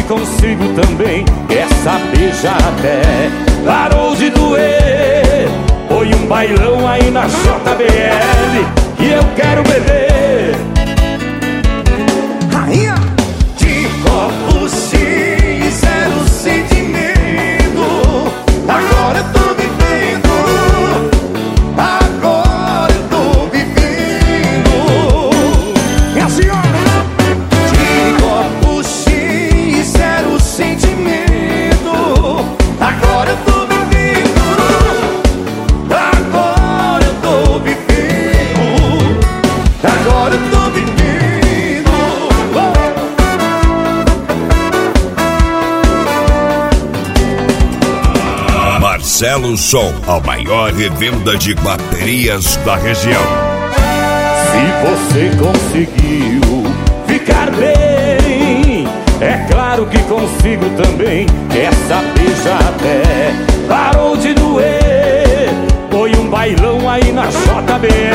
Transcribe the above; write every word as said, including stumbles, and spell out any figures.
consigo também, quer saber já até parou de doer. Foi um bailão aí na J B L e eu quero beber. Rainha de copos cheios, zero sentimento. Agora eu tô vivendo, agora eu tô vivendo. E a senhora? De copos cheios, zero sentimento. Agora eu tô vivendo, agora eu tô vivendo, agora eu tô vivendo. Marcelo Som, a maior revenda de baterias da região. Se você conseguiu ficar bem, é claro que consigo também, quer saber já até parou de doer. Foi um bailão aí na J B